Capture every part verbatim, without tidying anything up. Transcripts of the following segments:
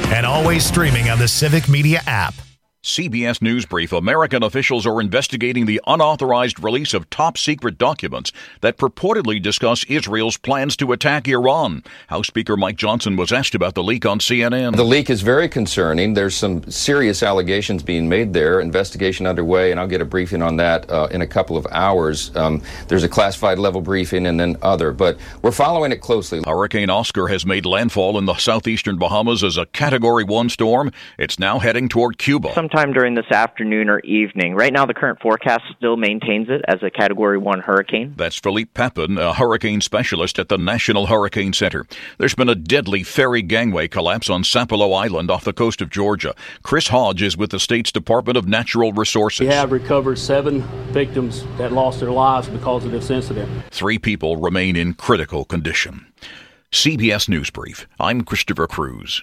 and always streaming on the Civic Media app. C B S News Brief. American officials are investigating the unauthorized release of top-secret documents that purportedly discuss Israel's plans to attack Iran. House Speaker Mike Johnson was asked about the leak on C N N. The leak is very concerning. There's some serious allegations being made there. Investigation underway, and I'll get a briefing on that uh, in a couple of hours. Um, there's a classified level briefing and then other, but we're following it closely. Hurricane Oscar has made landfall in the southeastern Bahamas as a Category one storm. It's now heading toward Cuba. Sometime during this afternoon or evening. Right now, the current forecast still maintains it as a Category one hurricane. That's Philippe Papin, a hurricane specialist at the National Hurricane Center. There's been a deadly ferry gangway collapse on Sapelo Island off the coast of Georgia. Chris Hodge is with the state's Department of Natural Resources. We have recovered seven victims that lost their lives because of this incident. Three people remain in critical condition. C B S News Brief. I'm Christopher Cruz.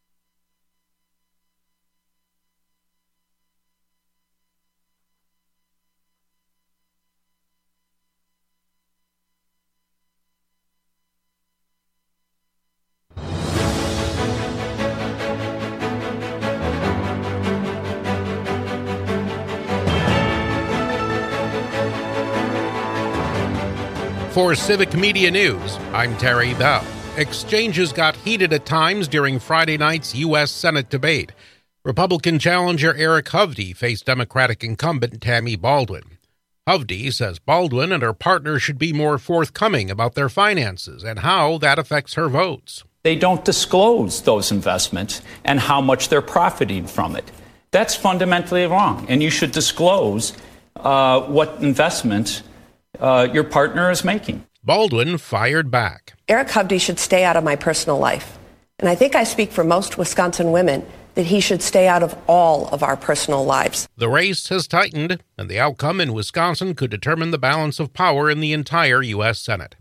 For Civic Media News, I'm Terry Bell. Exchanges got heated at times during Friday night's U S Senate debate. Republican challenger Eric Hovde faced Democratic incumbent Tammy Baldwin. Hovde says Baldwin and her partner should be more forthcoming about their finances and how that affects her votes. They don't disclose those investments and how much they're profiting from it. That's fundamentally wrong, and you should disclose uh, what investments Uh, your partner is making. Baldwin fired back. Eric Hovde should stay out of my personal life. And I think I speak for most Wisconsin women that he should stay out of all of our personal lives. The race has tightened, and the outcome in Wisconsin could determine the balance of power in the entire U S Senate.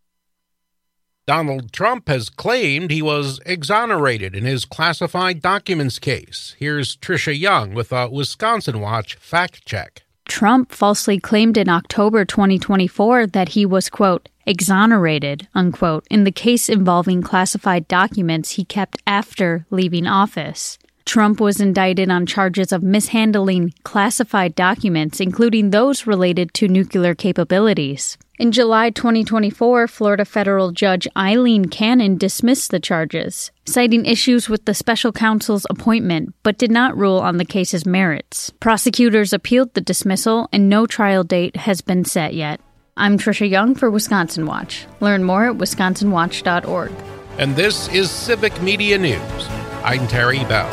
Donald Trump has claimed he was exonerated in his classified documents case. Here's Tricia Young with a Wisconsin Watch fact check. Trump falsely claimed in October twenty twenty-four that he was, quote, exonerated, unquote, in the case involving classified documents he kept after leaving office. Trump was indicted on charges of mishandling classified documents, including those related to nuclear capabilities. In July twenty twenty-four, Florida federal judge Eileen Cannon dismissed the charges, citing issues with the special counsel's appointment, but did not rule on the case's merits. Prosecutors appealed the dismissal, and no trial date has been set yet. I'm Tricia Young for Wisconsin Watch. Learn more at wisconsin watch dot org. And this is Civic Media News. I'm Terry Bell.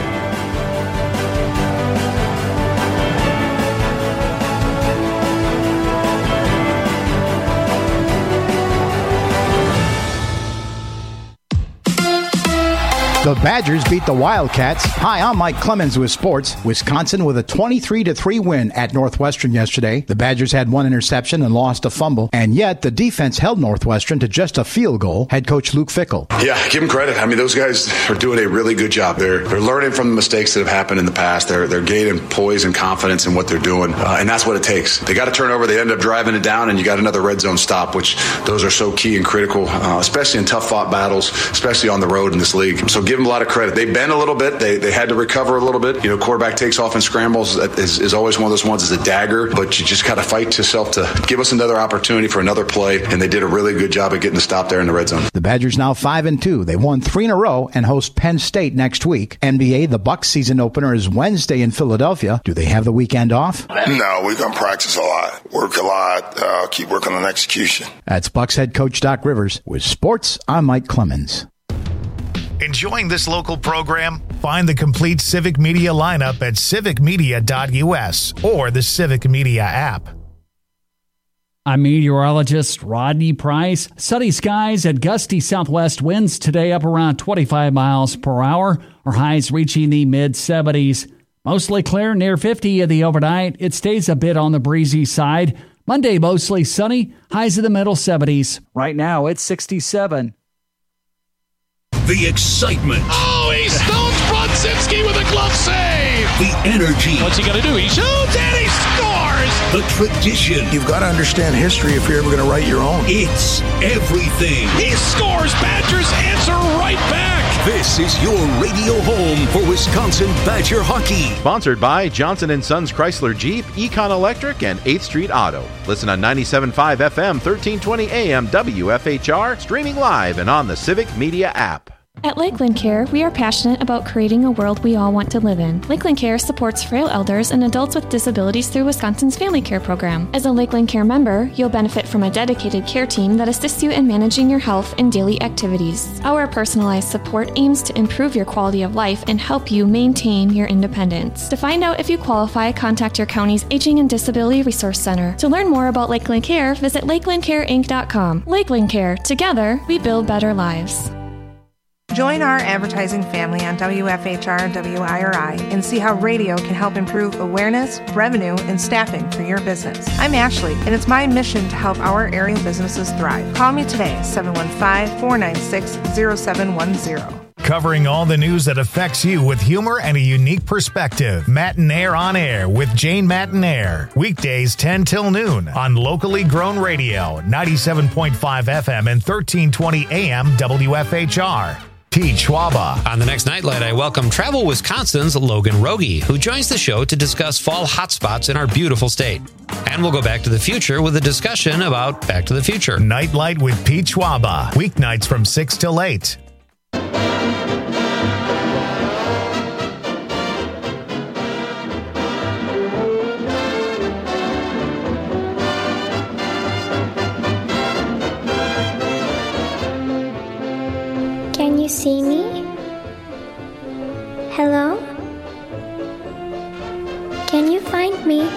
The Badgers beat the Wildcats. Hi, I'm Mike Clemens with sports. Wisconsin with a twenty-three to three win at Northwestern yesterday. The Badgers had one interception and lost a fumble, and yet the defense held Northwestern to just a field goal. Head coach Luke Fickell. Yeah, give them credit. I mean, those guys are doing a really good job. They're they're learning from the mistakes that have happened in the past. They're they're gaining poise and confidence in what they're doing, uh, and that's what it takes. They got a turnover, they end up driving it down, and you got another red zone stop, which those are so key and critical, uh, especially in tough fought battles, especially on the road in this league. So give them a lot of credit. They bend a little bit. They they had to recover a little bit. You know, quarterback takes off and scrambles is, is always one of those ones is a dagger, but you just got to fight yourself to give us another opportunity for another play, and they did a really good job at getting the stop there in the red zone. The Badgers now five and two. They won three in a row and host Penn State next week. N B A, the Bucks season opener is Wednesday in Philadelphia. Do they have the weekend off? No, we're going to practice a lot, work a lot, uh, keep working on execution. That's Bucks head coach Doc Rivers. With sports, I'm Mike Clemens. Enjoying this local program? Find the complete Civic Media lineup at civic media dot u s or the Civic Media app. I'm meteorologist Rodney Price. Sunny skies and gusty southwest winds today up around twenty-five miles per hour, or highs reaching the mid seventies. Mostly clear near fifty in the overnight. It stays a bit on the breezy side. Monday mostly sunny, highs in the middle seventies. Right now it's sixty-seven. The excitement. Oh, he stones Brodzinski with a glove save. The energy. What's he going to do? He shoots and he scores. Badgers, the tradition. You've got to understand history if you're ever going to write your own. It's everything. He scores. Badgers answer right back. This is your radio home for Wisconsin Badger hockey. Sponsored by Johnson and Sons Chrysler Jeep, Econ Electric, and eighth Street Auto. Listen on ninety-seven point five F M, thirteen twenty A M W F H R, streaming live and on the Civic Media app. At Lakeland Care, we are passionate about creating a world we all want to live in. Lakeland Care supports frail elders and adults with disabilities through Wisconsin's Family Care program. As a Lakeland Care member, you'll benefit from a dedicated care team that assists you in managing your health and daily activities. Our personalized support aims to improve your quality of life and help you maintain your independence. To find out if you qualify, contact your county's Aging and Disability Resource Center. To learn more about Lakeland Care, visit lakeland care inc dot com. Lakeland Care. Together, we build better lives. Join our advertising family on W F H R and W I R I and see how radio can help improve awareness, revenue, and staffing for your business. I'm Ashley, and it's my mission to help our area businesses thrive. Call me today, seven one five, four nine six, zero seven one zero. Covering all the news that affects you with humor and a unique perspective. Matinaire on Air with Jane Matinaire. Weekdays ten till noon on locally grown radio, ninety-seven point five F M and thirteen twenty A M W F H R. Pete Schwaba. On the next Nightlight, I welcome Travel Wisconsin's Logan Rogie, who joins the show to discuss fall hotspots in our beautiful state. And we'll go back to the future with a discussion about Back to the Future. Nightlight with Pete Schwaba. Weeknights from six till eight. Can you see me? Hello? Can you find me?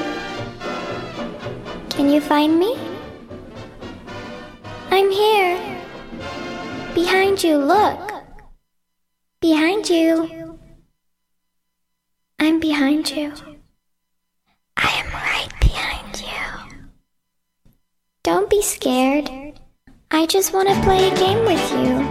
Can you find me? I'm here. Behind you, look. Behind you. I'm behind you. I am right behind you. Don't be scared. I just want to play a game with you.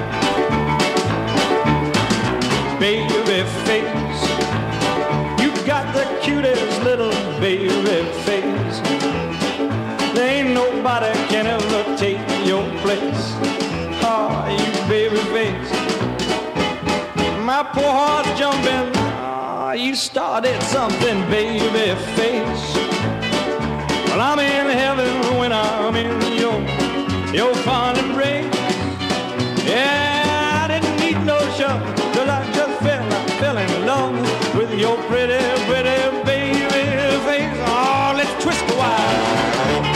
Baby face, you got the cutest little baby face. There ain't nobody can ever take your place. Oh, you baby face, my poor heart's jumping. Oh, you started something, baby face. Well, I'm in heaven when I'm in your your fond embrace. Yeah, I didn't need no show. I just fell, I fell in love with your pretty, pretty baby face. Oh, let's twist a while.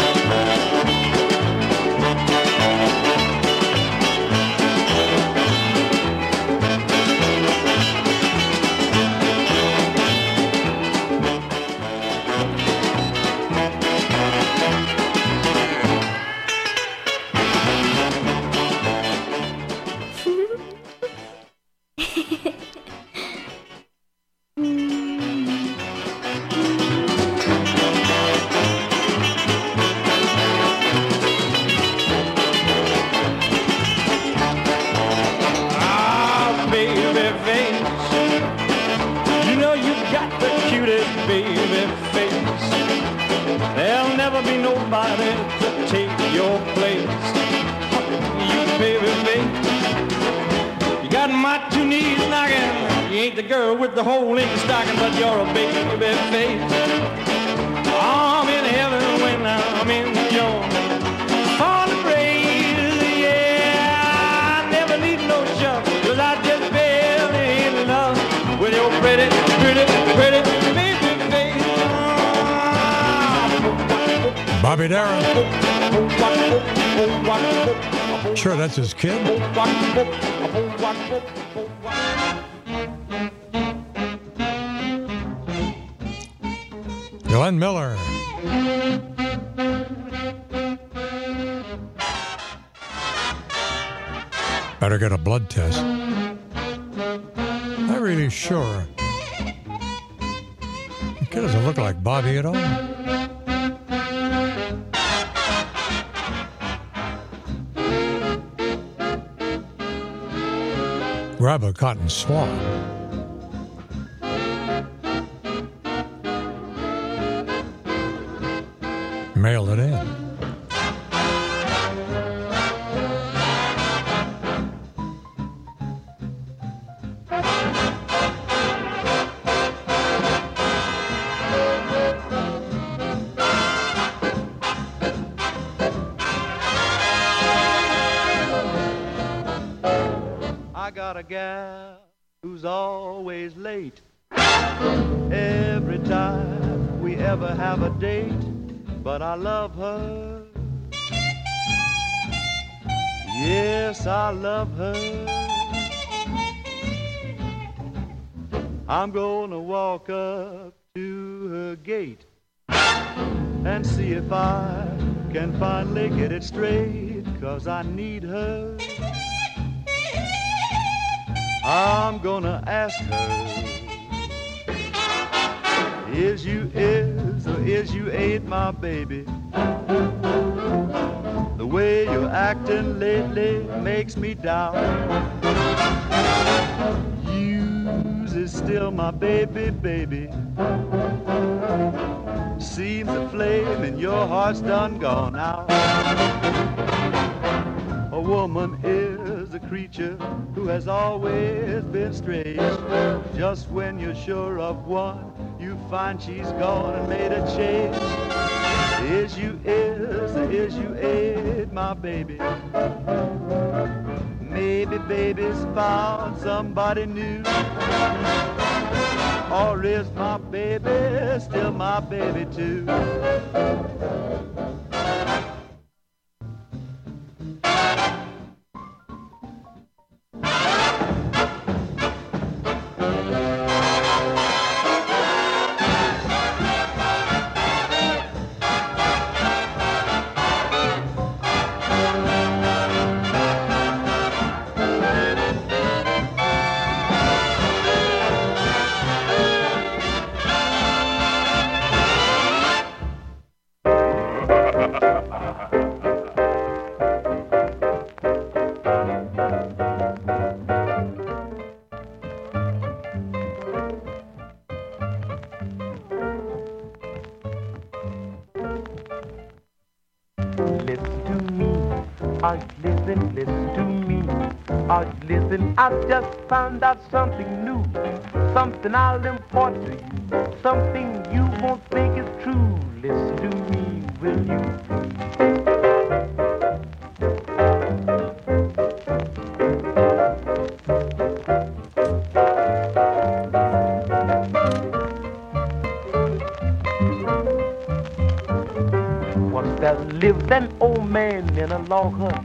The hole in the stocking, but you're a baby face. I'm in heaven when I'm in your fond embrace. Yeah, I never need no shove, cause I just fell in love with your pretty, pretty, pretty baby face. Bobby Darin. Sure, that's his kid. Glenn Miller. Better get a blood test. Not really sure. The kid doesn't look like Bobby at all. Grab a cotton swab. Mail it in. I got a gal who's always late. Every time we ever have a date, but I love her. Yes, I love her. I'm gonna walk up to her gate and see if I can finally get it straight, 'cause I need her. I'm gonna ask her, is you is or is you ain't my baby? The way you're acting lately makes me doubt. You's is still my baby, baby. Seems the flame in your heart's done gone out. A woman is a creature who has always been strange. Just when you're sure of one, you find she's gone and made a change. Is you is, is you ain't my baby. Maybe baby's found somebody new. Or is my baby still my baby too? Listen, listen to me. Uh, listen, I just found out something new, something I'll impart to you, something you won't think is true. Listen to me, will you? Once there lived an old man in a log hut,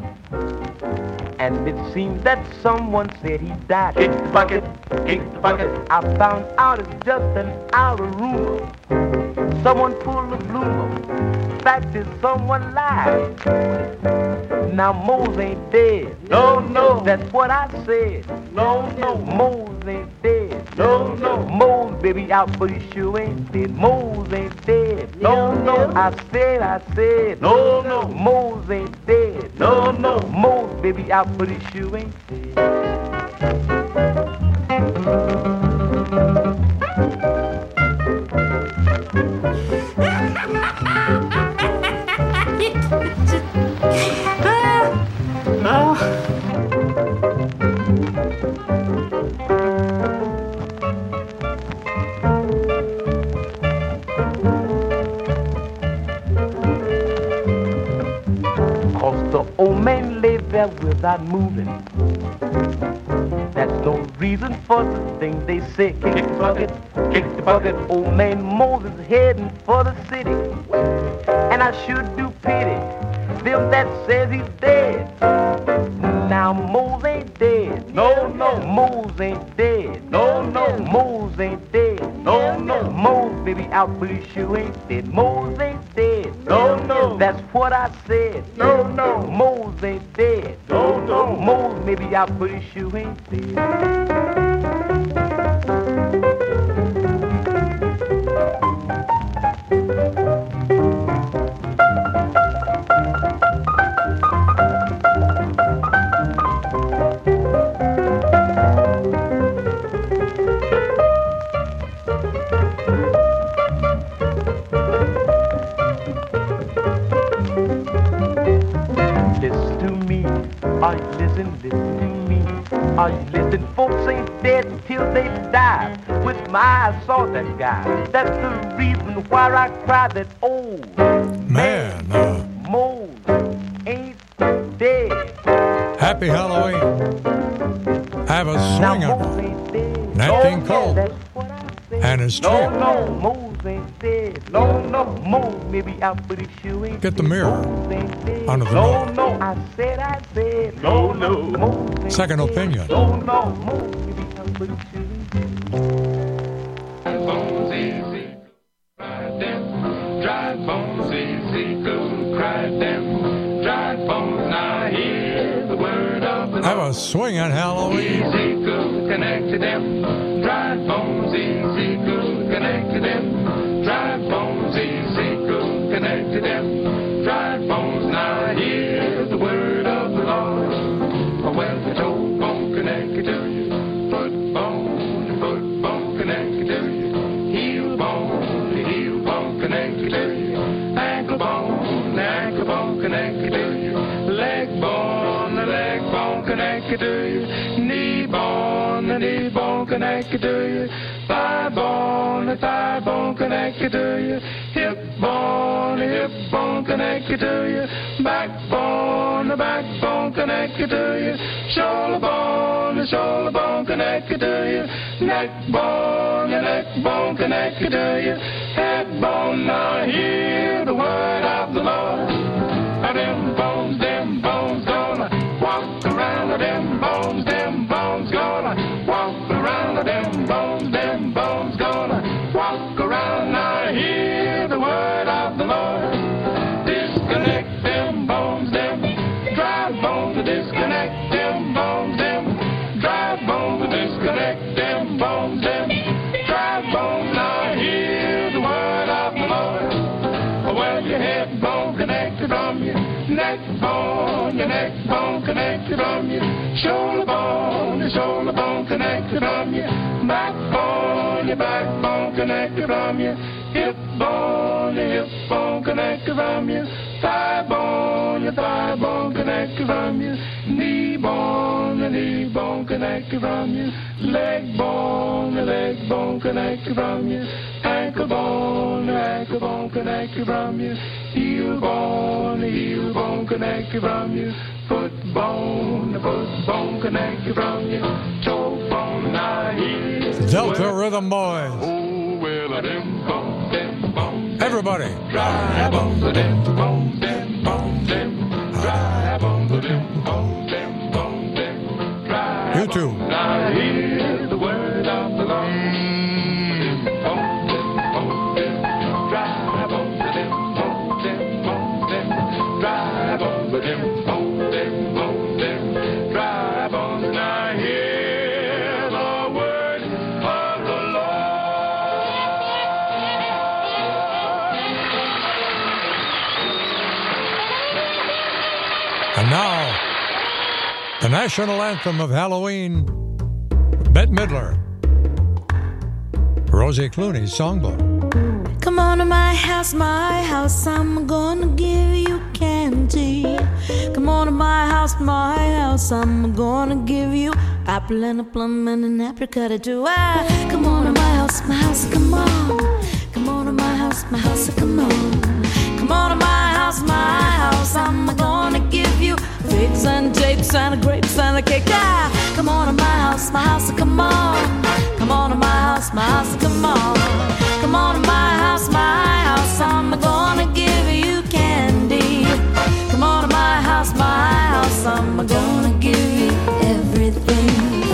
and it seems that someone said he died. Kick the bucket, kick the bucket. I found out it's just an idle rumor. Someone pulled a bloomer. Fact is, someone lied. Now Mose ain't dead. No, no. That's what I said. No, no. Mose ain't dead. No, no. Mose, baby, out, but he sure ain't dead. Mose ain't dead. No, no. I said, I said. No, no. Mose ain't dead. No, no. Mose, baby, out, but he sure ain't dead. Without moving, that's no reason for the thing they say. Kick the bucket, kick the bucket. Old man Moses heading for the city, and I sure do pity them that says he's dead. Now Moses ain't dead. No, no. Moses ain't dead. No, no. Moses ain't dead. No, no. Moses, baby, out, but he sure ain't dead. Moses ain't dead. No, no. That's what I said. No, no. Moses ain't dead. No, no. Moses, maybe out, but he sure ain't dead. Are you listening? Folks ain't dead till they die. With my eyes saw that guy. That's the reason why I cry that old Man, uh, Mose ain't dead. happy Halloween. Have a swing on it. Nat King Cole. And his No, trip. no, Mose ain't dead. No, no, Mose may be out, but he sure ain't Get the dead. mirror Mose ain't dead. under the No, door. no, I said, I said, no, no, Mose ain't Second dead. opinion. No, no, Mose may be out, but he sure ain't dead. Bones easy, cry them. Dry bones easy, go cry them. Dry bones now hear the word of the Have a swing on Halloween. Easy, go connect to them. Dry bones easy, go connect to them. Dry bones easy, go connect to them. Dry bones now hear the word of the Lord. Well, the toe bone connected to you. Foot bone, the foot bone connected to you. Heel bone, the heel bone connected to you. Ankle bone, the ankle bone connected to you. Leg bone, the leg bone connected to you. Knee bone, the knee bone connected to you. Thigh bone, the thigh bone connected to you. Hip bone, the hip bone connected to you. Backbone, the backbone connected to you. Shoulder bone, the shoulder bone connected to you. Neck bone, the neck bone connected to you. Head bone, now hear the word of the Lord. Now them bones, them bones gonna walk around. Them bones, them bones gonna walk around. Them bones, them bones gonna walk around. Now hear the word of the Lord. Disconnect them bones, them dry bones to disconnect them bones, them dry bones to disconnect them bones, them dry bones. Now hear the word of the Lord. Well, your head bone connected from your neck bone, your neck bone connected from your shoulder bone, your shoulder bone connected from your backbone, your backbone connected from your hip bone, your hip bone connected from your thigh bone, your thigh bone connected from your knee bone, the knee bone connected from your leg bone, the leg bone connected from your ankle bone, the ankle bone connected from your heel bone, the heel bone connected from your foot bone, the foot bone connected from your toe bone. Now here's Delta Rhythm Boys. oh, well, a them bone, them bone. Everybody. Dry bones, them bone, them bone, them. Dry bones, them bone, them bone, them. Dry You too. bones. Now hear the word of the Lord. Them bone, them bone, them. Dry bones, them bone, them bone, them. Dry bones, them bone, them bone, them. Dry bones. Now hear the word of the Lord. And now, the national anthem of Halloween, Bette Midler, Rosie Clooney's songbook. Come on to my house, my house, I'm gonna give you candy. Come on to my house, my house, I'm gonna give you apple and a plum and an apricot too. Ah, come on to my house, my house, come on. Come on to my house, my house, come on. Come on to my house, my house, I'm gonna give you figs and dates and grapes and a cake. Ah, come on to my house, my house, come on. Come on to my house, my house, come on. Come on to my house, my house, I'm gonna give you candy. Come on to my house, my house, I'm gonna give you everything.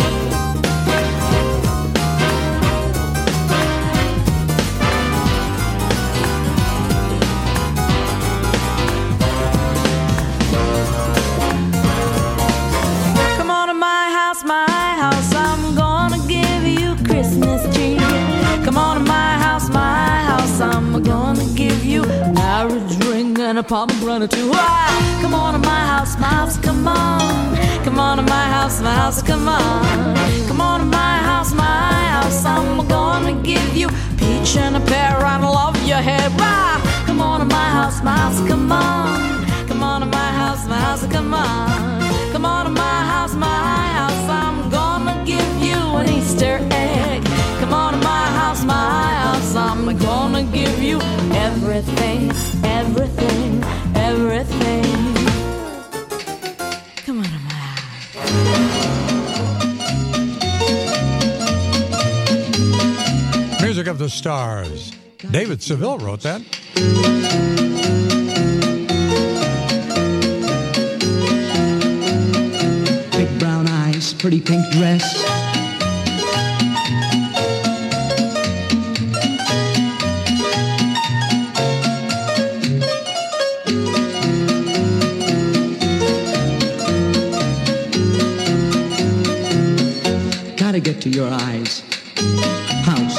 Come on to my house, my house, I'm gonna give you Christmas tree. Come on to my house, my house, I'm gonna give you marriage ring and a pomegranate too. Ah, come on to my house, my house, come on. Come on to my house, my house, come on. Come on to my house, my house, I'm gonna give you peach and a pear and love your hair. Ah, come on to my house, my house, come on. Come on to my house, my house, come on. Come on to my house, my house, I'm gonna everything, everything, everything. Come on, Music of the Stars. David Seville wrote that. Big brown eyes, pretty pink dress. Gotta get to your eyes. House.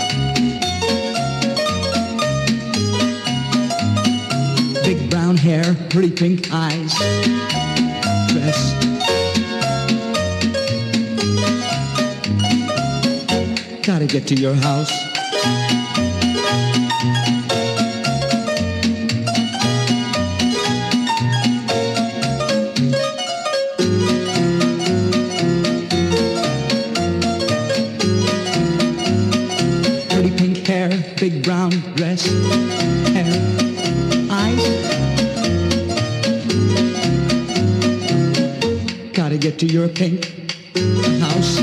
Big brown hair, pretty pink eyes. Dress. Gotta get to your house. Pretty pink hair, big brown dress, hair, eyes. Gotta get to your pink house.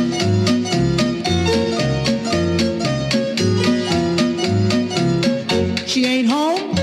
She ain't home.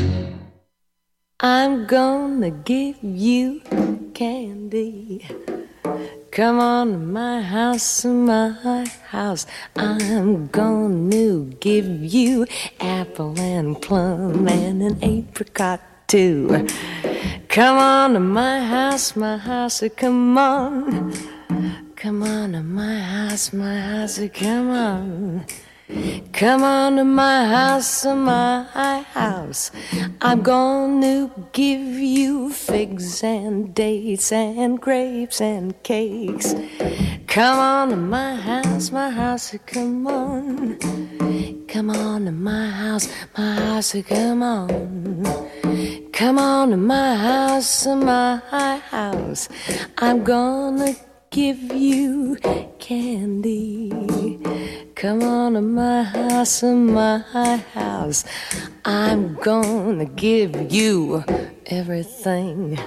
I'm gonna give you candy. Come on to my house, my house. I'm gonna give you apple and plum and an apricot too. Come on to my house, my house, come on. Come on to my house, my house, come on. Come on to my house, my house. I'm gonna give you figs and dates and grapes and cakes. Come on to my house, my house, come on. Come on to my house, my house, come on. Come on to my house, my house. I'm gonna give you candy. Come on to my house, my house. I'm gonna give you everything.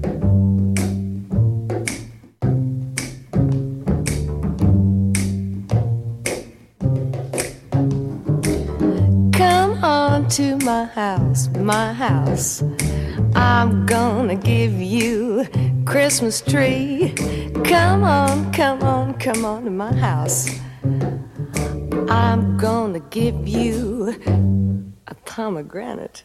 Come on to my house, my house. I'm gonna give you Christmas tree. Come on, come on, come on to my house. I'm gonna give you a pomegranate.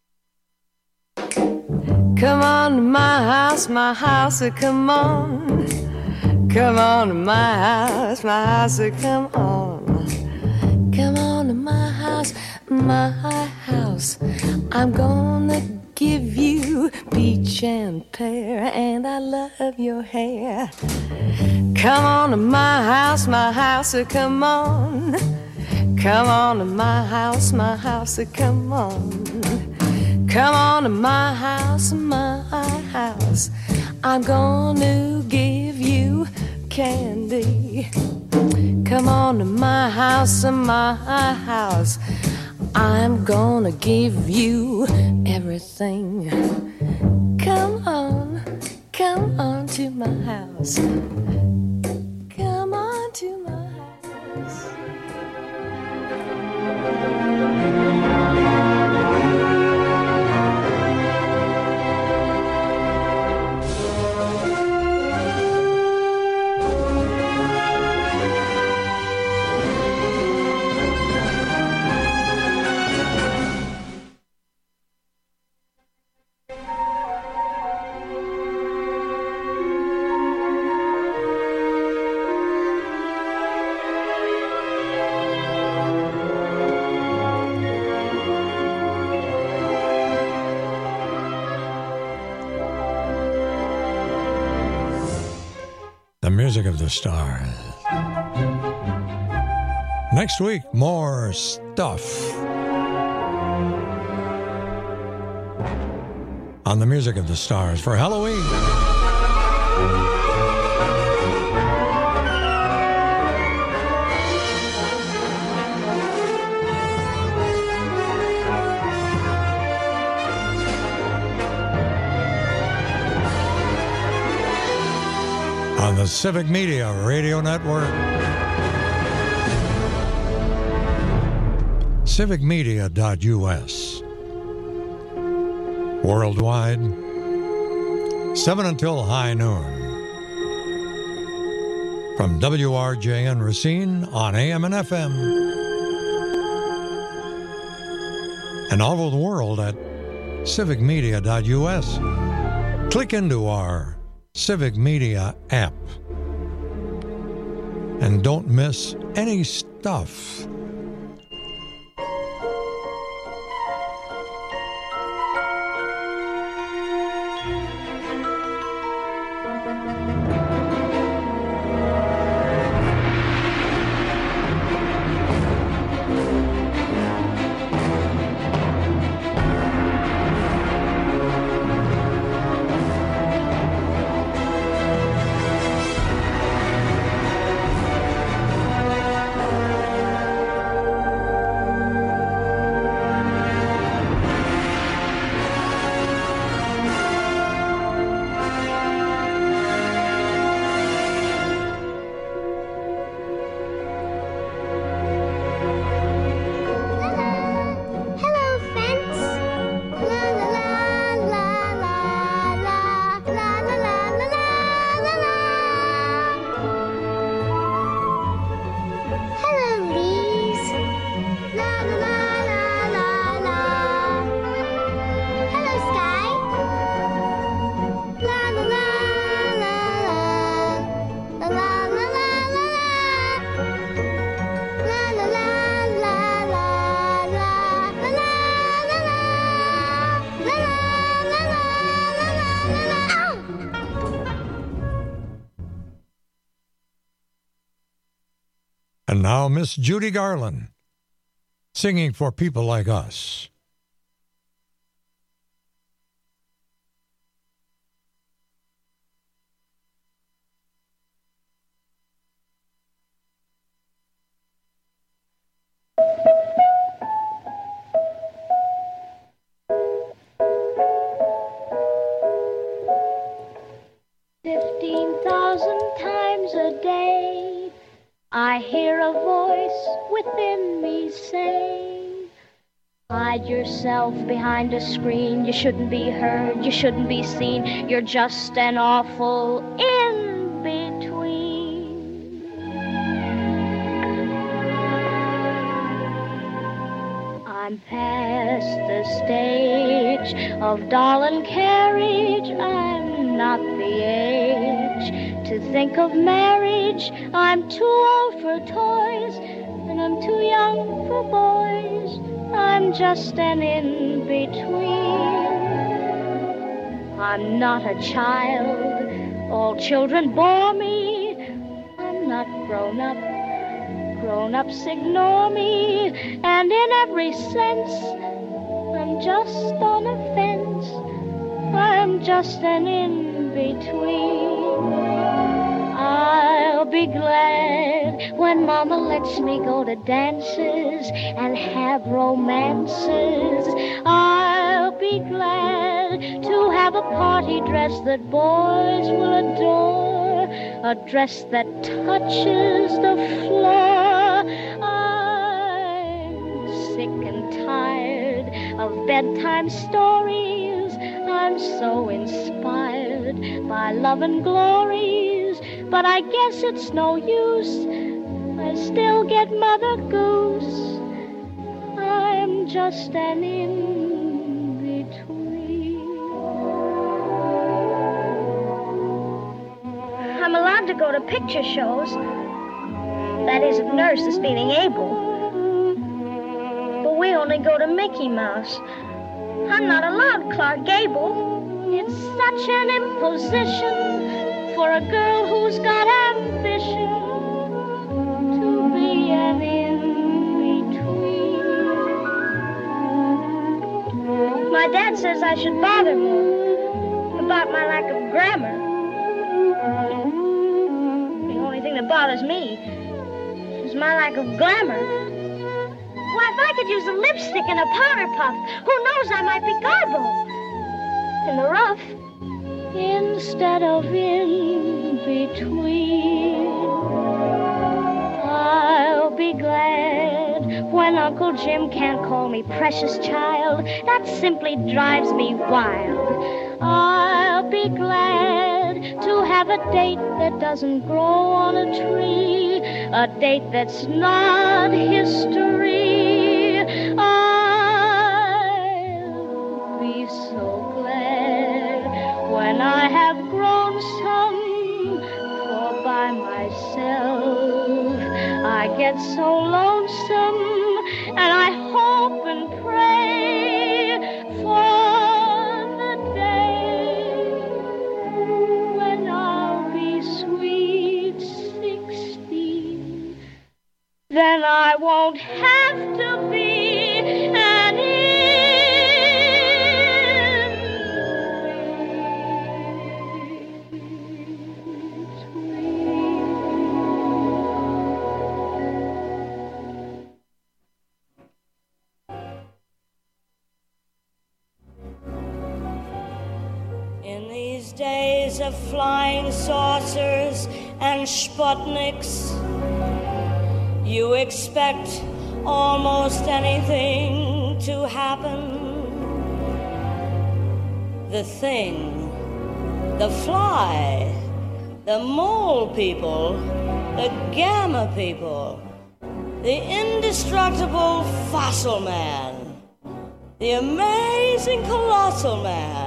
Come on to my house, my house, come on. Come on to my house, my house, come on. Come on to my house, my house. I'm gonna give you peach and pear, and I love your hair. Come on to my house, my house, come on. Come on to my house, my house, come on. Come on to my house, my house. I'm gonna give you candy. Come on to my house, my house. I'm gonna give you everything. Come on, come on to my house. Come on to my house. The music of the stars. Next week, more stuff on the music of the stars for Halloween. the Civic Media Radio Network. civic media dot U S. Worldwide, seven until high noon. From W R J N Racine on A M and F M. And all over the world at civic media dot U S. Click into our Civic Media app and don't miss any stuff. And now Miss Judy Garland, singing for people like us. Fifteen thousand times a day I hear a voice within me say, hide yourself behind a screen. You shouldn't be heard, you shouldn't be seen. You're just an awful in-between. I'm past the stage of doll and carriage. I'm not the age to think of marriage. I'm too old for toys, and I'm too young for boys. I'm just an in-between. I'm not a child, all children bore me. I'm not grown up, grown-ups ignore me. And in every sense, I'm just on a fence. I'm just an in-between. I'll be glad when Mama lets me go to dances and have romances. I'll be glad to have a party dress that boys will adore, a dress that touches the floor. I'm sick and tired of bedtime stories. I'm so inspired by love and glories. But I guess it's no use, I still get Mother Goose. I'm just an in-between. I'm allowed to go to picture shows. That is, if Nurse is feeling able. But we only go to Mickey Mouse. I'm not allowed Clark Gable. It's such an imposition for a girl who's got ambition to be an in-between. My dad says I should bother more about my lack of grammar. The only thing that bothers me is my lack of glamour. Why, if I could use a lipstick and a powder puff, who knows, I might be Garbo. In the rough, instead of in between. I'll be glad when Uncle Jim can't call me precious child. That simply drives me wild. I'll be glad to have a date that doesn't grow on a tree, a date that's not history. I'll be so glad when I have grown some, for by myself I get so lonesome, and I hope and pray for the day when I'll be sweet sixteen. Then I won't have to be an days of flying saucers and Sputniks, you expect almost anything to happen. The thing, the fly, the mole people, the gamma people, the indestructible fossil man, the amazing colossal man,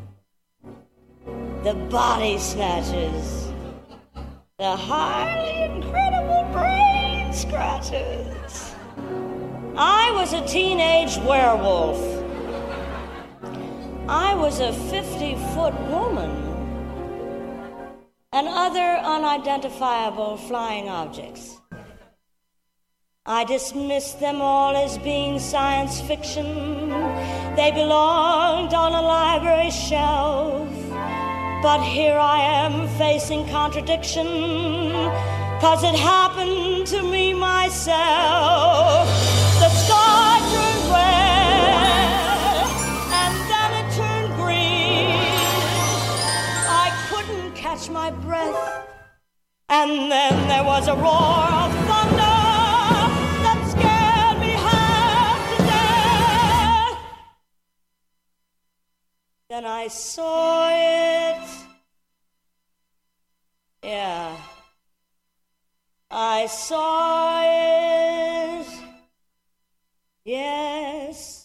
the body snatchers, the highly incredible brain scratchers. I was a teenage werewolf. I was a fifty-foot woman, and other unidentifiable flying objects. I dismissed them all as being science fiction. They belonged on a library shelf. But here I am facing contradiction, 'cause it happened to me myself. The sky turned red, and then it turned green. I couldn't catch my breath, and then there was a roar of thunder that scared me half to death. Then I saw it. Yeah, I saw it. Yes,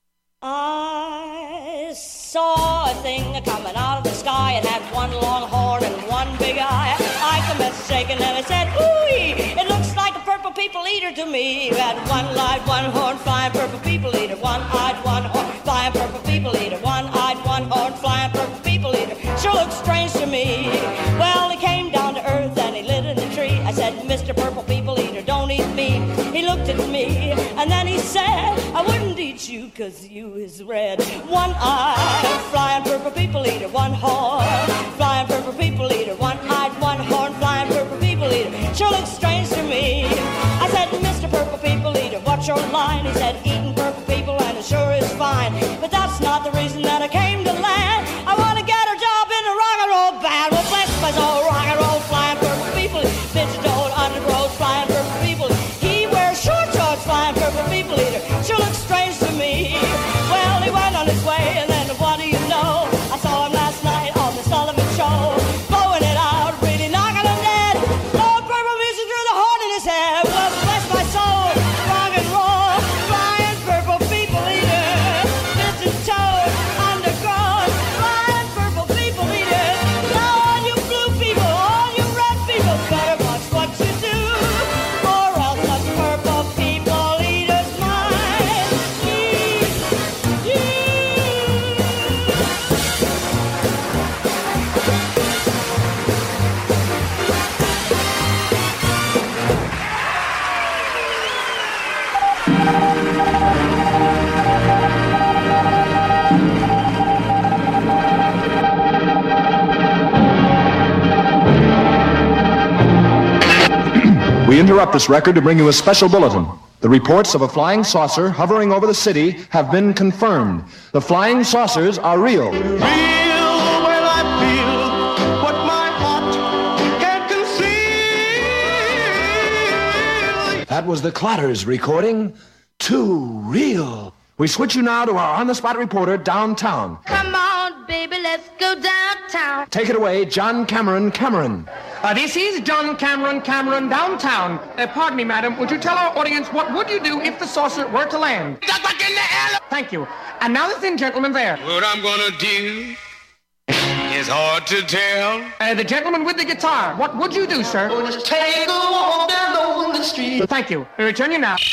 I saw a thing coming out of the sky. It had one long horn and one big eye. I commenced shaking and I said, ooh, it looks like a purple people eater to me. It had one light, one horn, flying purple people eater. One-eyed, one horn, flying purple people eater. One-eyed, one horn, flying purple people eater. Sure looks strange to me. Well, he came down to earth and he lit in a tree. I said, Mister Purple People Eater, don't eat me. He looked at me and then he said, I wouldn't eat you 'cause you is red. One eye, flying purple people eater. One horn, flying purple people eater. One-eyed, one horn, flying purple people eater. Sure looks strange to me. I said, Mister Purple People Eater, what's your line? He said, eating purple people and it sure is fine. But that's not the reason that I came to land. I want to get a job in a rock and roll band. Well, bless my soul, rock and roll, flying purple people. Bitch, don't undergrowth, flying purple people. He wears short shorts, flying purple people eater. Sure looks strange to me. Well, he went on his way, and then what do you know? I saw him last night on the Sullivan Show, blowing it out, really knocking him dead. Old purple music through the horn in his head. Well, bless my soul, rock and roll, flying purple people eater. Bitch and toad, underground, flying purple people eater. Now all you blue people, all you red people, better watch what you do, or else the purple people eaters might eat you. We interrupt this record to bring you a special bulletin. The reports of a flying saucer hovering over the city have been confirmed. The flying saucers are real. Real, well, I feel what my heart can't conceal. That was the Clatters recording Too Real. We switch you now to our on-the-spot reporter downtown. Come on, baby, let's go downtown. Take it away, John Cameron Cameron. Uh, this is John Cameron Cameron downtown. Uh, pardon me, madam. Would you tell our audience what would you do if the saucer were to land? Duck back in the air. Thank you. And now the thin gentleman there. What I'm gonna do is hard to tell. Uh, the gentleman with the guitar. What would you do, sir? Oh, just take a walk down the street. Thank you. I return you now.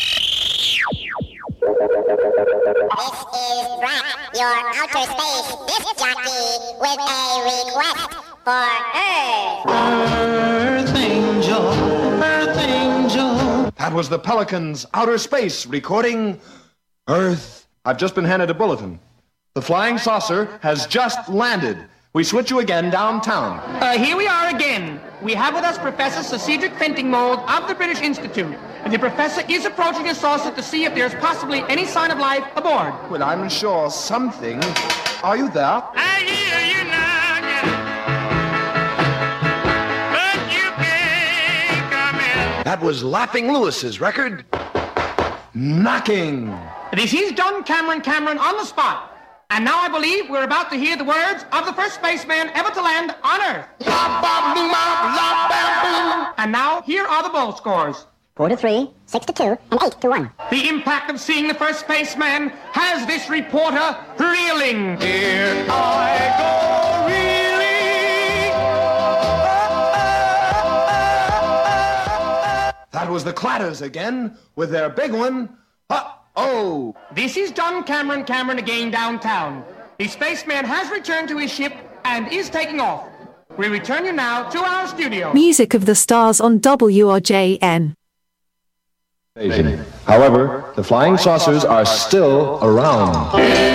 This is Brock, your outer space disc jockey, with a request for Earth. Earth Angel, Earth Angel. That was the Pelicans Outer Space recording Earth. I've just been handed a bulletin. The flying saucer has just landed. We switch you again downtown. Uh, here we are again. We have with us Professor Sir Cedric Fentingmold of the British Institute. The professor is approaching the saucer to see if there's possibly any sign of life aboard. Well, I'm sure something. Are you there? I hear you knocking, but you can't come in. That was Laughing Lewis's record, Knocking. This is John Cameron Cameron on the spot. And now I believe we're about to hear the words of the first spaceman ever to land on Earth. And now, here are the bowl scores. Four to three, six to two, and eight to one. The impact of seeing the first spaceman has this reporter reeling. Here I go reeling. That was the Clatters again with their big one. Uh-oh. This is John Cameron Cameron again downtown. The spaceman has returned to his ship and is taking off. We return you now to our studio. Music of the Stars on W R J N. However, the flying saucers are still around.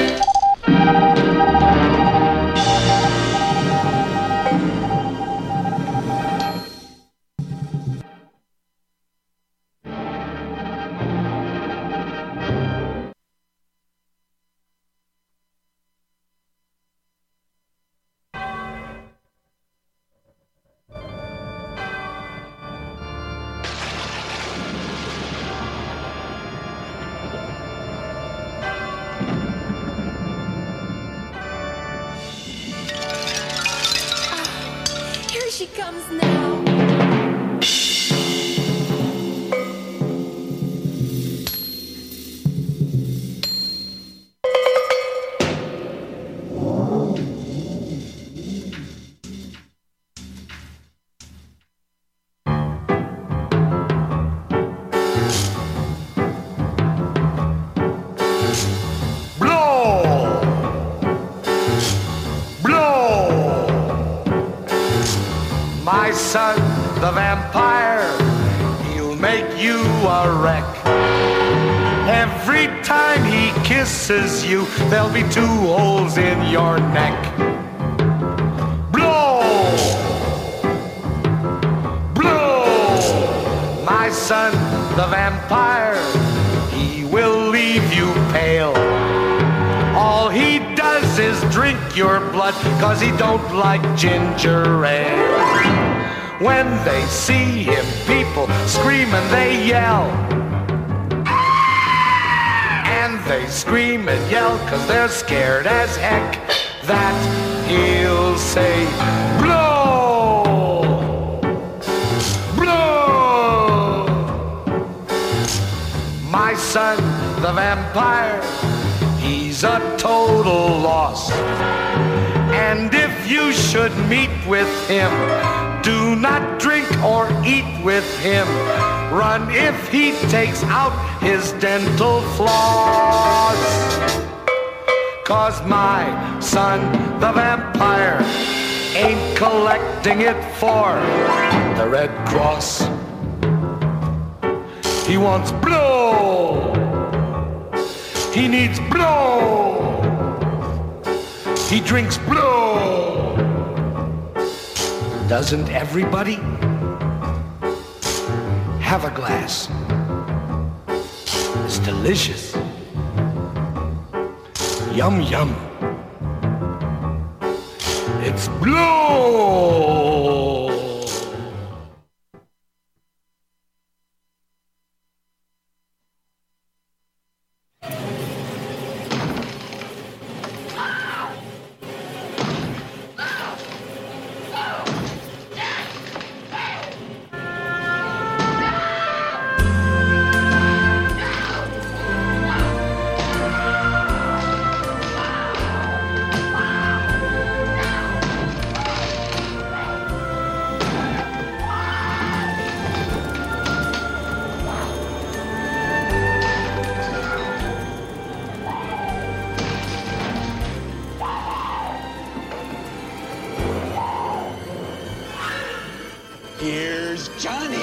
She comes now. My son, the vampire, he'll make you a wreck. Every time he kisses you, there'll be two holes in your neck. Blow! Blow! My son, the vampire, he will leave you pale. All he does is drink your blood, 'cause he don't like ginger ale. When they see him, people scream and they yell. And they scream and yell 'cause they're scared as heck that he'll say, blow! Blow! My son, the vampire, he's a total loss. And if you should meet with him, do not drink or eat with him. Run if he takes out his dental floss. 'Cause my son, the vampire, ain't collecting it for the Red Cross. He wants blow. He needs blow. He drinks blow. Doesn't everybody have a glass? It's delicious. Yum, yum. It's Blow! Here's Johnny.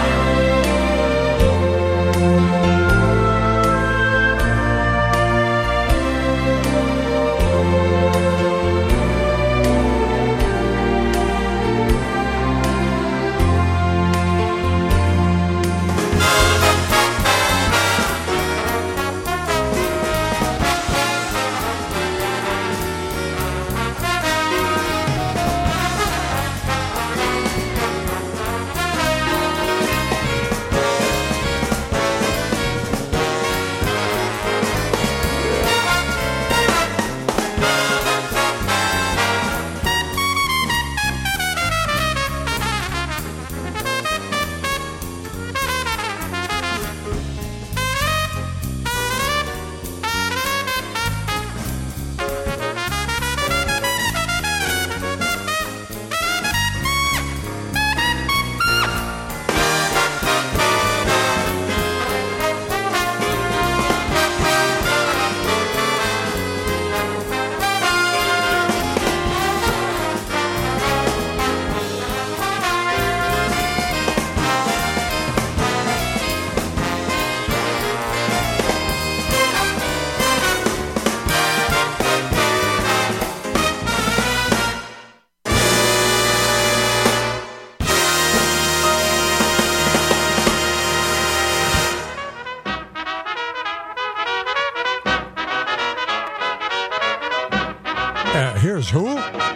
Uh, here's who?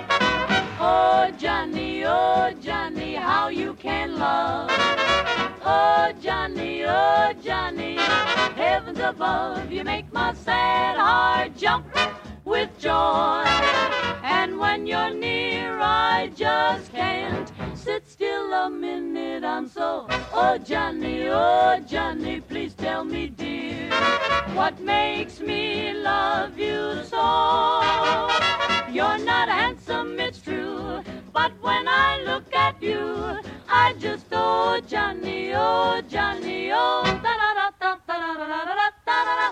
Oh, Johnny, oh, Johnny, how you can love. Oh, Johnny, oh, Johnny, heavens above, you make my sad heart jump with joy. And when you're near, I just can't sit still a minute. I'm so, oh, Johnny, oh, Johnny, please tell me, dear, what makes me love you so? You're not handsome, it's true, but when I look at you, I just, oh, Johnny, oh, Johnny, oh, da-da-da-da-da-da-da-da-da-da-da,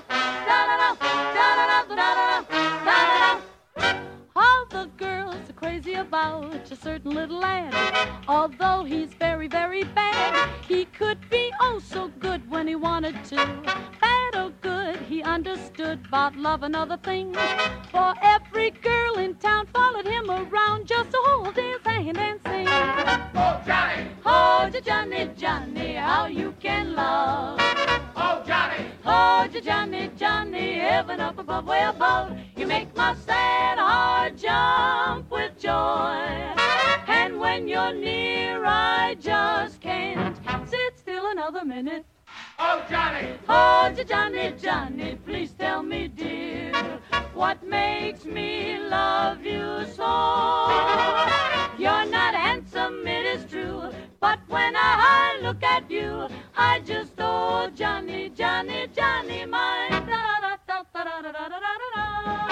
da-da-da-da-da-da-da-da-da. All the girls are crazy about a certain little lad. Although he's very, very bad, he could be oh so good when he wanted to. Bad or good, he understood about love and other things. For every girl in town followed him around just to hold his hand and sing. Oh, Johnny! Oh, Johnny, Johnny, how you can love. Oh, Johnny! Oh, Johnny, Johnny, heaven up above, way above. You make my sad heart jump with joy. And when you're near, I just can't sit still another minute. Oh, Johnny! Oh, Johnny, Johnny, please tell me, dear, what makes me love you so? You're not handsome, it is true, but when I look at you, I just, oh, Johnny, Johnny, Johnny, my da-da-da-da-da-da-da-da-da-da.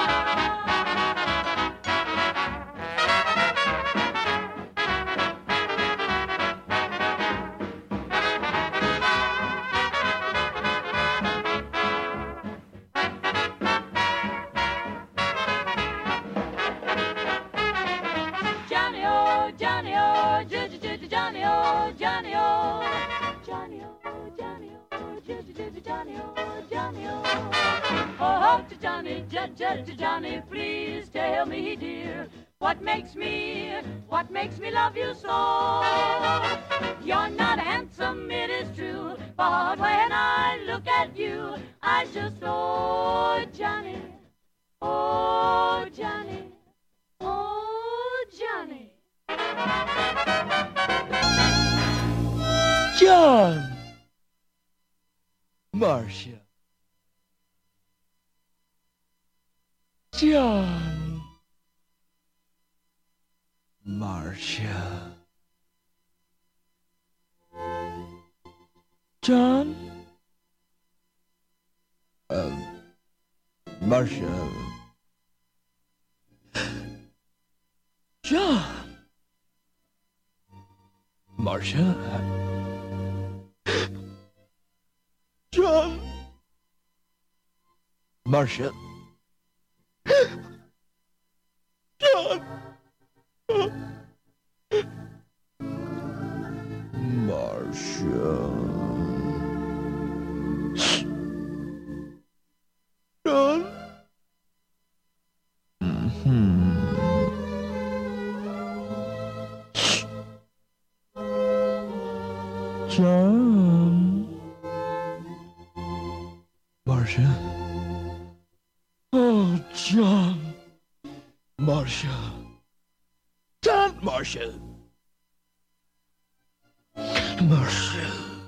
Johnny, oh, Johnny, oh, Johnny, oh, Johnny, oh, Johnny, oh, Johnny, oh, Johnny, oh, Johnny, oh, oh, Johnny, Johnny, Johnny, please tell me, dear, what makes me, what makes me love you so? You're not handsome, it is true, but when I look at you, I just, oh, Johnny, oh, Johnny, oh, Johnny. Marcia. Johnny. Marcia. John? Um, Marcia. John. Marcia. John. Marcia. John. Marcia. John. Mm-hmm. John. Marcia. Oh, John. Marcia. John. Marcia. Marcia.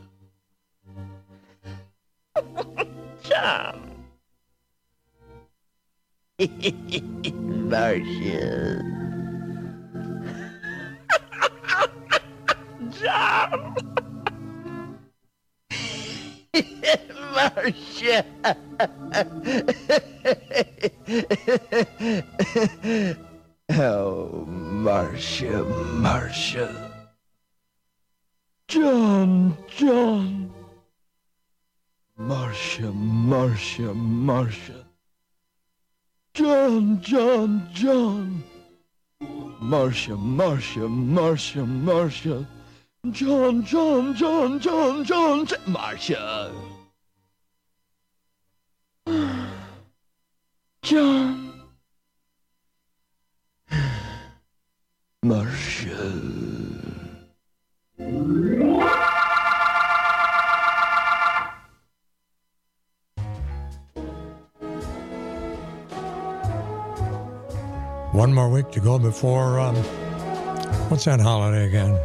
John. Marcia. John. Marcia. Oh, Marcia, Marcia. John, John. Marcia, Marcia, Marcia. John, John, John. Marcia, Marcia, Marcia, Marcia. John, John, John, John, John, John. Marcia. John. Marcia. One more week to go before, um, what's that holiday again?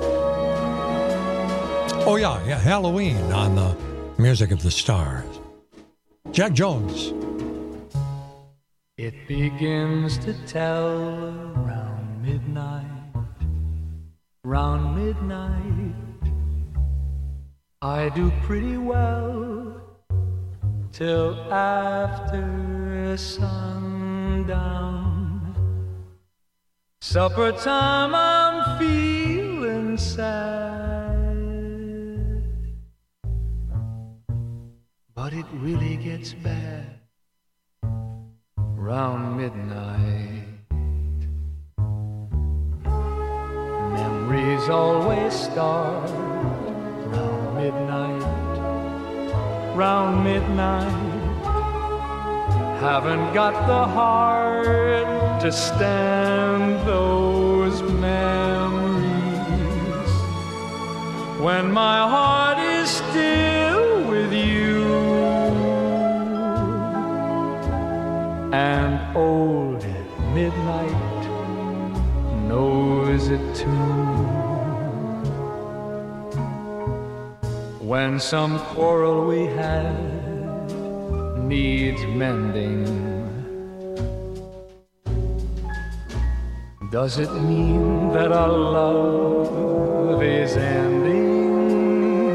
Oh, yeah, yeah, Halloween on the Music of the Stars. Jack Jones. It begins to tell round midnight, round midnight. I do pretty well till after sundown. Supper time, I'm feeling sad, but it really gets bad round midnight. Memories always start round midnight, round midnight. Haven't got the heart to stand those memories when my heart is still with you. And old midnight knows it too. When some quarrel we had needs mending, does it mean that our love is ending?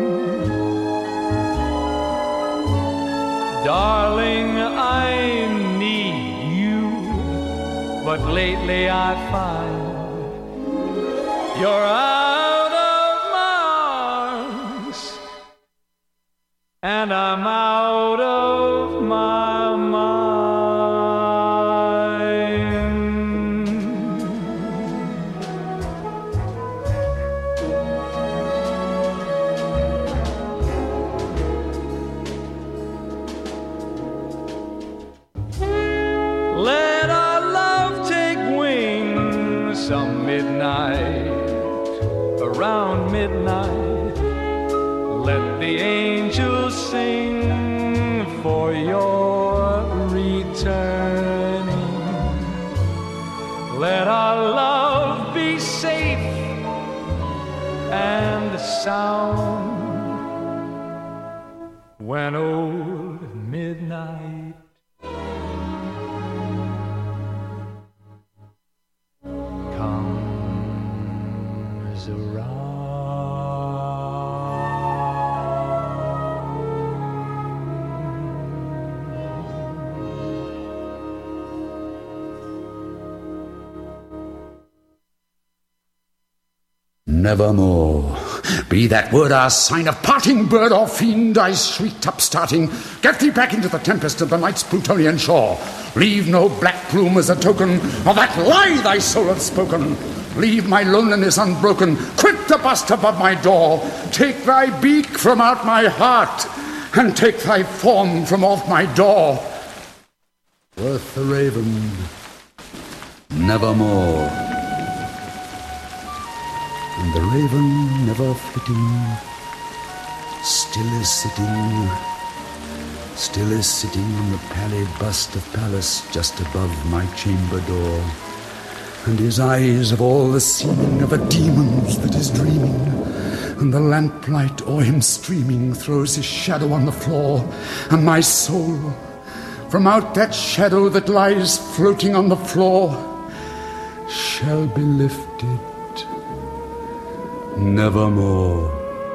Darling, I need you, but lately I find you're out of my arms, and I'm out of my mind. Let our love take wings some midnight, around midnight. Let the angels sing for your returning. Let our love be safe and sound. when old midnight comes around. Nevermore. Be that word our sign of parting, bird or fiend, I shrieked upstarting. Get thee back into the tempest of the night's Plutonian shore. Leave no black plume as a token of that lie thy soul hath spoken. Leave my loneliness unbroken. Quit the bust above my door. Take thy beak from out my heart, and take thy form from off my door. Quoth the raven, nevermore. And the raven, never flitting, still is sitting, still is sitting on the pallid bust of Pallas just above my chamber door. And his eyes have all the seeming of a demon's that is dreaming, and the lamplight o'er him streaming throws his shadow on the floor, and my soul, from out that shadow that lies floating on the floor, shall be lifted nevermore.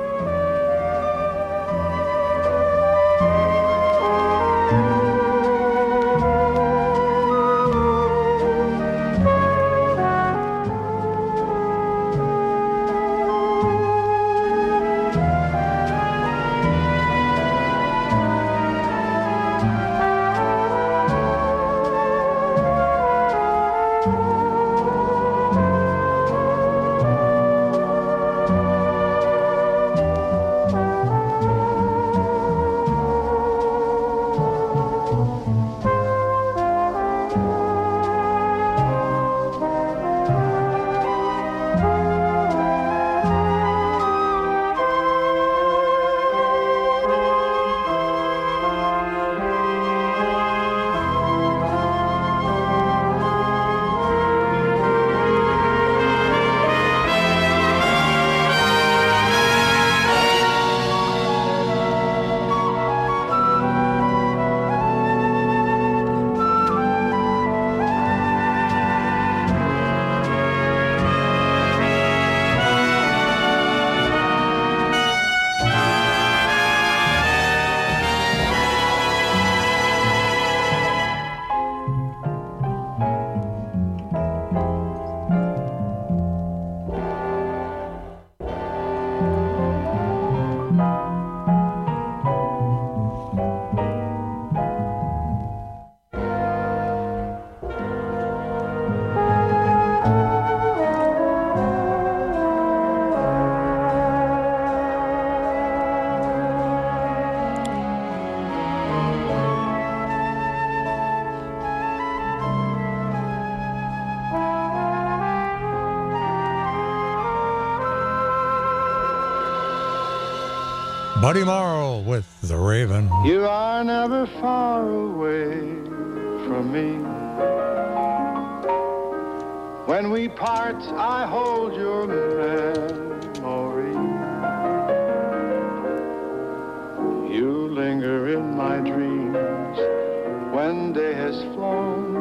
Buddy Morrow with The Raven. You are never far away from me. When we part, I hold your memory. You linger in my dreams when day has flown,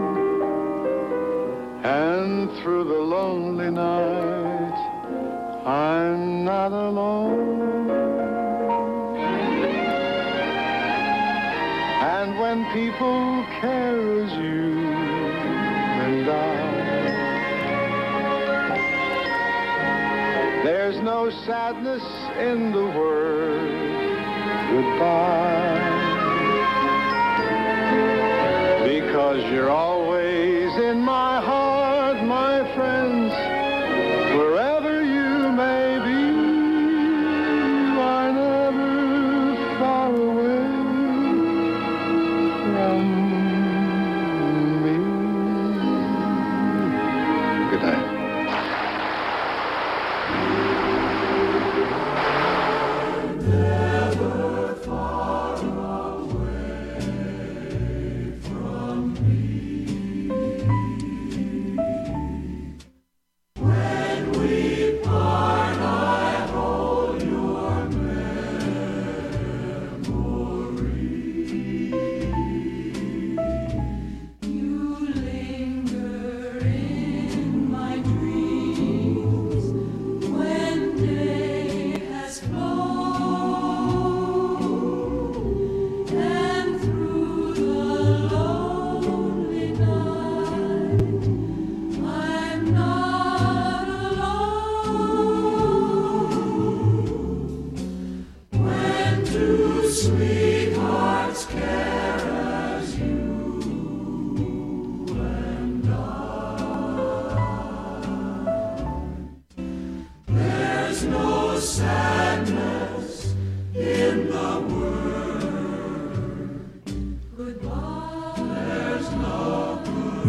and through the lonely night, I'm not alone. And when people care as you and I, there's no sadness in the word goodbye, because you're always in my heart, my friends, wherever you may be. You are never far away from me. Good night. Never far away from me.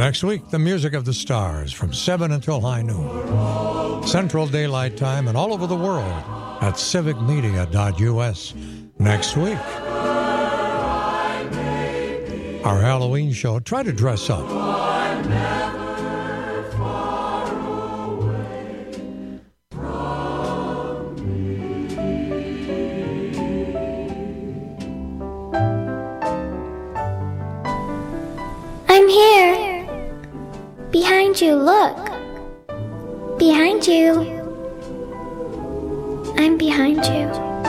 Next week, the music of the stars from seven until high noon. Central Daylight Time and all over the world at civic media dot U S. Next week, our Halloween show. Try to dress up. I'm here. Behind you, look. Behind you. I'm behind you.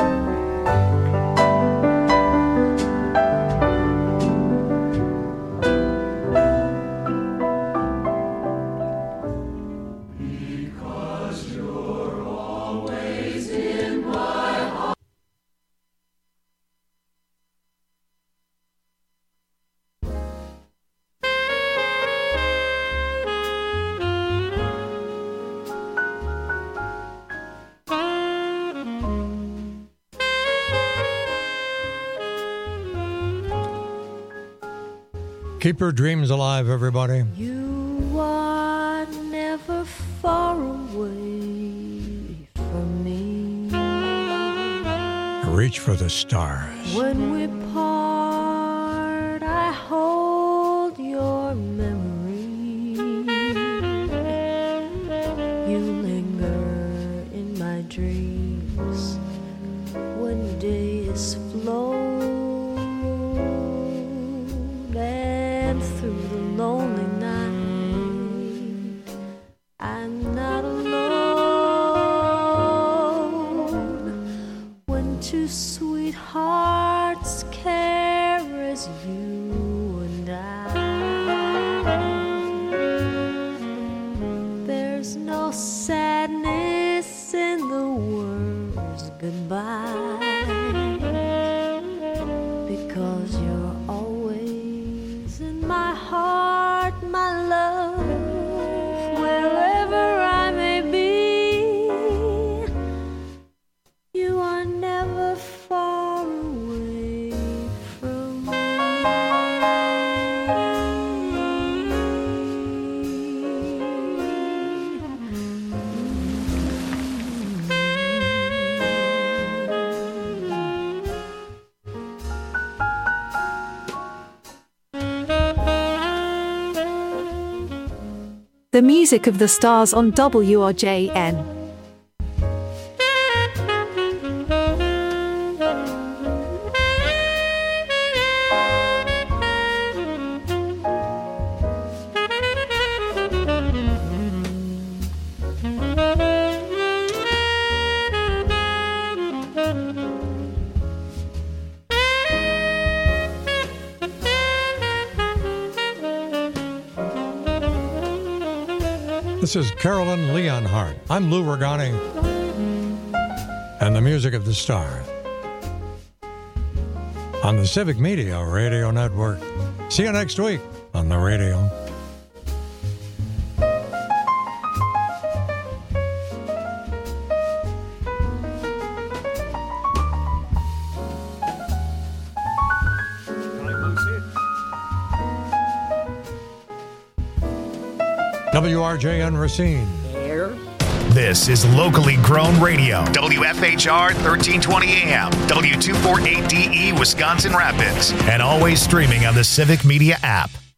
Keep your dreams alive, everybody. You are never far away from me. Reach for the stars. When we part, I hold your memory. You linger in my dreams when days flow. Through the lonely night, I'm not alone. When two sweethearts care as you and I, there's no sadness in the words goodbye, because you're always in my heart, my love, wherever I may be. You are never far away from me. The music of the stars on W R J N. This is Carolyn Leonhardt. I'm Lou Regani. And the music of the stars on the Civic Media Radio Network. See you next week on the radio. W R J N Racine. This is locally grown radio. W F H R thirteen twenty A M, W two forty-eight D E, Wisconsin Rapids, and always streaming on the Civic Media app.